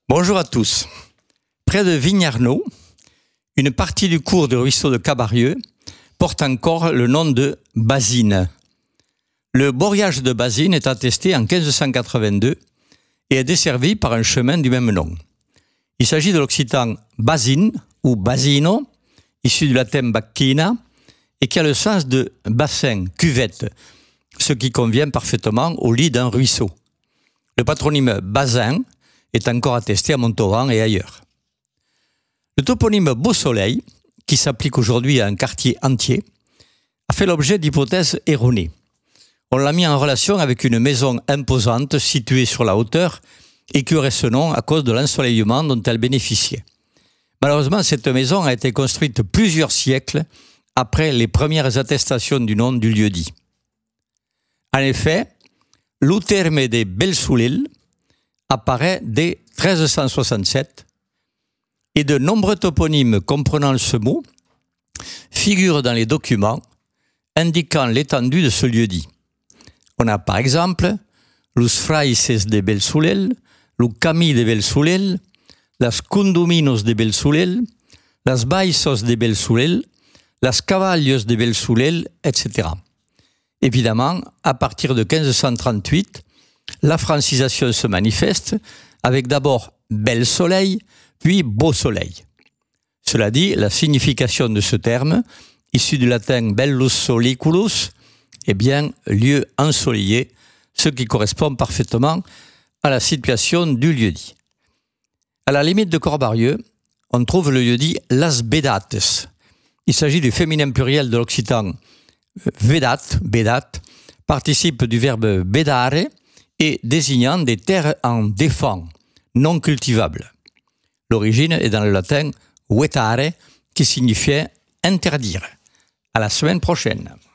Bonjour à tous. Près de Vignarnaud, une partie du cours du ruisseau de Cabarieux porte encore le nom de Basine. Le boriage de Basine est attesté en 1582 et est desservi par un chemin du même nom. Il s'agit de l'occitan basine ou basino, issu du latin baccina, et qui a le sens de bassin, cuvette, ce qui convient parfaitement au lit d'un ruisseau. Le patronyme Bazin est encore attesté à Montauban et ailleurs. Le toponyme Beau-Soleil, qui s'applique aujourd'hui à un quartier entier, a fait l'objet d'hypothèses erronées. On l'a mis en relation avec une maison imposante située sur la hauteur et qui aurait ce nom à cause de l'ensoleillement dont elle bénéficiait. Malheureusement, cette maison a été construite plusieurs siècles après les premières attestations du nom du lieu-dit. En effet, l'Uterme de Belsoulil apparaît dès 1367 et de nombreux toponymes comprenant ce mot figurent dans les documents indiquant l'étendue de ce lieu-dit. On a par exemple Los Fraises de Belsoulil, le Camí de Belsoulil, las Condominos de Belsoulil, las Baixos de Belsoulil, las Cavallos de Belsoulil, etc. Évidemment, à partir de 1538, la francisation se manifeste avec d'abord Bel Soleil, puis Beau Soleil. Cela dit, la signification de ce terme, issu du latin bellus soliculus, est bien lieu ensoleillé, ce qui correspond parfaitement à la situation du lieu-dit. À la limite de Corbarieux, on trouve le lieu-dit Las Bedates. Il s'agit du féminin pluriel de l'occitan vedat, bedat, participe du verbe bedare et désignant des terres en défend, non cultivables. L'origine est dans le latin vetare, qui signifiait interdire. À la semaine prochaine.